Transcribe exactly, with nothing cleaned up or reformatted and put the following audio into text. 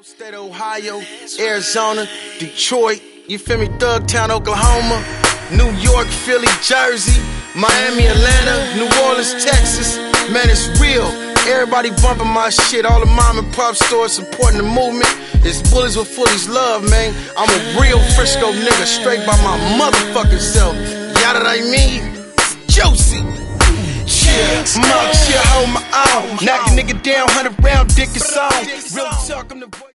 State of Ohio, Arizona, Detroit, you feel me, Thugtown, Oklahoma, New York, Philly, Jersey, Miami, Atlanta, New Orleans, Texas. Man, it's real. Everybody bumping my shit. All the mom and pop stores supporting the movement. It's bullies with fullies love, man. I'm a real Frisco nigga, straight by my motherfucking self. Y'all that I mean? Juicy. Yeah, I'm out here, hold my own. Knock a nigga down, hundred round dick is on. Real talk, I'm the boy.